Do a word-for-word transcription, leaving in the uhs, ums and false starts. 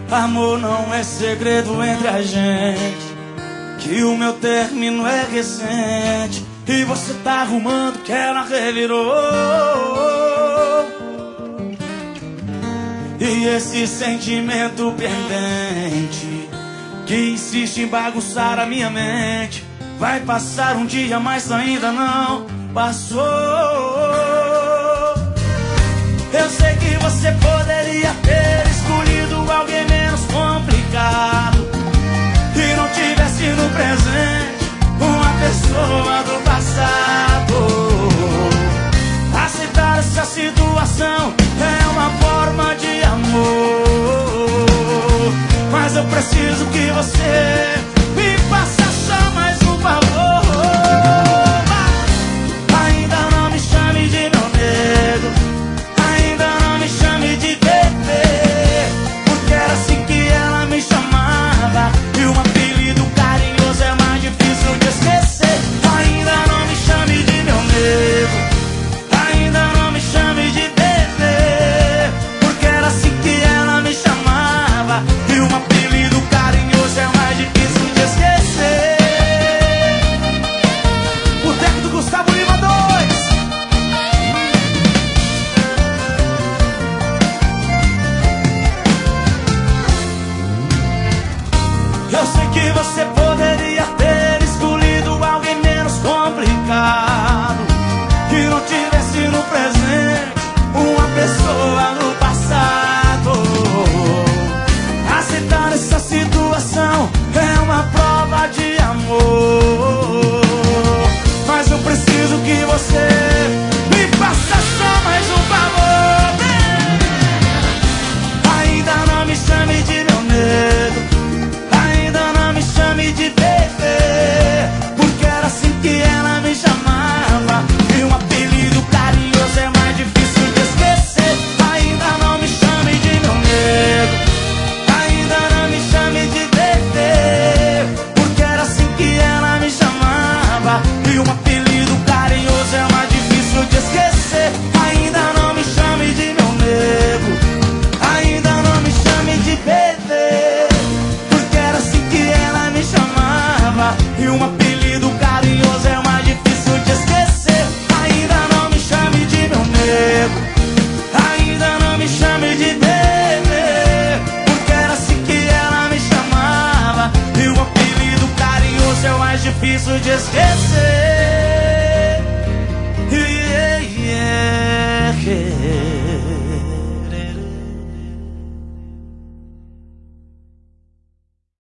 Amor, não é segredo entre a gente que o meu término é recente e você tá arrumando que ela revirou. E esse sentimento pendente que insiste em bagunçar a minha mente vai passar um dia, mas ainda não passou. Eu sei que você poderia ter escolhido alguém menos complicado e não tivesse no presente uma pessoa do passado. Aceitar essa situação é uma forma de amor, mas eu preciso que você me faça só mais um favor. Ainda não me chame de meu nego, ainda não me chame de bebê, porque era assim que ela me chamava e um apelido carinhoso é mais difícil de esquecer. Ainda não me chame de meu nego, ainda não me chame de bebê, porque era assim que ela me chamava e um apelido carinhoso é mais difícil de esquecer. Boteco do Gustavo Lima dois. Eu sei que você poderia ter escolhido alguém menos complicado que não tivesse no presente uma pessoa no passado. Aceitar essa situação é uma prova de amor, mas eu preciso que você me faça só mais um favor. Ainda não me chame de meu nego, ainda não me chame de bebê, porque era assim que ela me chamava e um apelido carinhoso é mais difícil de esquecer. Ainda não me chame de meu nego, ainda não me chame de bebê, porque era assim que ela me chamava e um apelido carinhoso é mais difícil de esquecer. Ainda não me chame de meu nego, ainda não me chame de bebê, porque era assim que ela me chamava e um apelido carinhoso é mais difícil de esquecer. Ainda não me chame de meu nego, ainda não me chame de bebê, porque era assim que ela me chamava e um apelido carinhoso é mais difícil de esquecer.